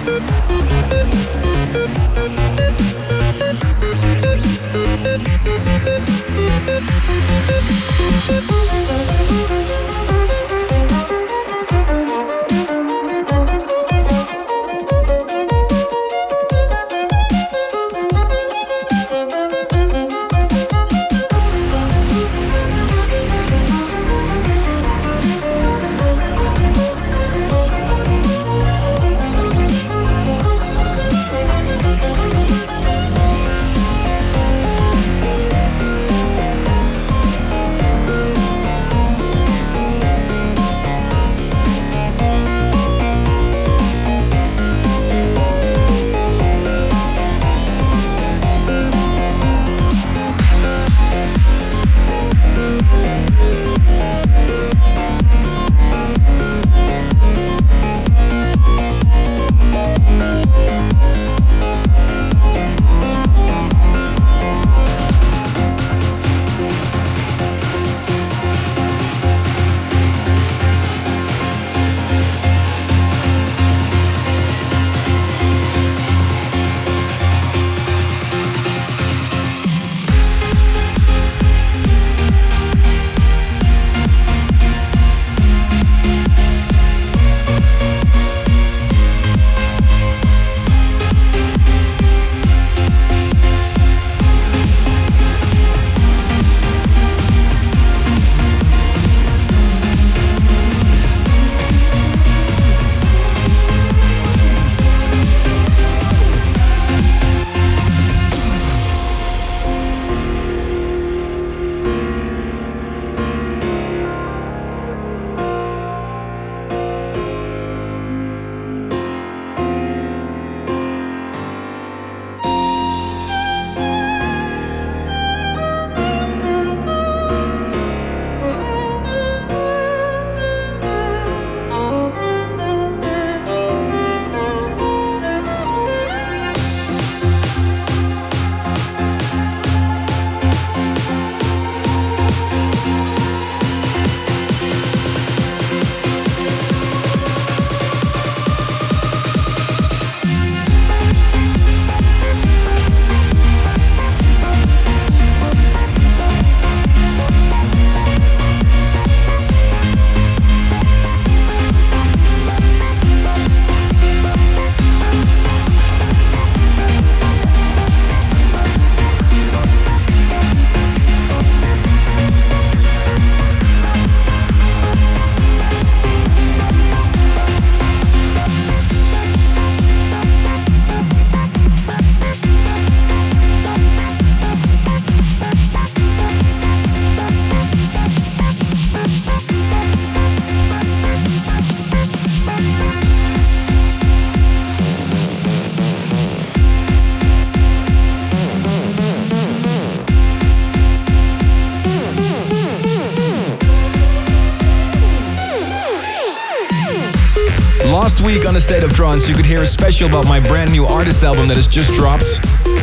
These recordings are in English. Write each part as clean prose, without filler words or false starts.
Last week on A State of Trance, you could hear a special about my brand new artist album that has just dropped.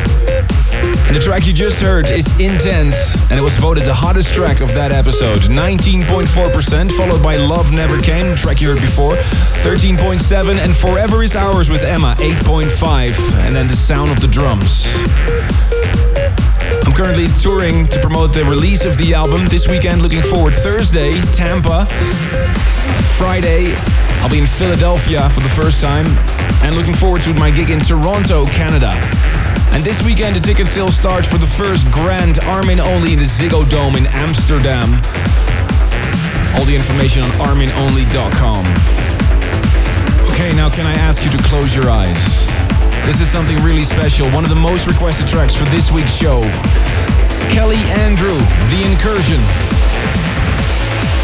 And the track you just heard is Intense, and it was voted the hottest track of that episode. 19.4%, followed by Love Never Came, the track you heard before, 13.7%, and Forever Is Ours with Emma, 8.5%, and then The Sound of the Drums. I'm currently touring to promote the release of the album this weekend. Looking forward. Thursday, Tampa. Friday, I'll be in Philadelphia for the first time. And looking forward to my gig in Toronto, Canada. And this weekend, the ticket sale starts for the first grand Armin Only in the Ziggo Dome in Amsterdam. All the information on arminonly.com. Okay, now can I ask you to close your eyes? This is something really special, one of the most requested tracks for this week's show. Kelly Andrew, The Incursion.